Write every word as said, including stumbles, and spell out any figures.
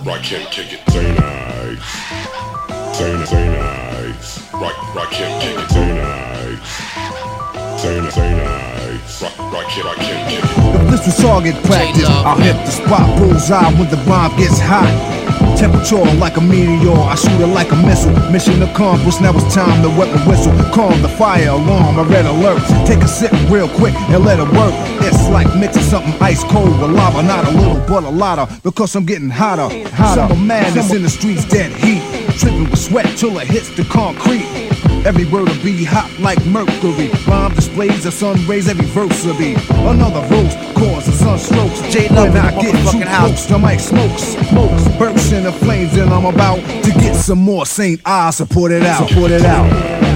rock him, kick it, say nice. Say say nice. Rock rock him, kick it, say nice. Say say nice. Rock rock him, rock him, kick it. If this was target practice, I'll hit the spot bullseye when the bomb gets hot. Temperature like a meteor, I shoot it like a missile. Mission accomplished, now it's time to wet the whistle. Calm the fire alarm, a red alert. Take a sip real quick and let it work. It's like mixing something ice cold with lava. Not a little but a lotta, because I'm getting hotter. Hotter, summer madness in the streets, dead heat. Tripping with sweat till it hits the concrete. Every word will be hot like mercury. Bomb displays the sun rays, every verse will be another roast, cause the sun strokes. J-Love when I get too close, the mic smokes, smokes, bursts in the flames, and I'm about to get some more Saint I support it out, support it out.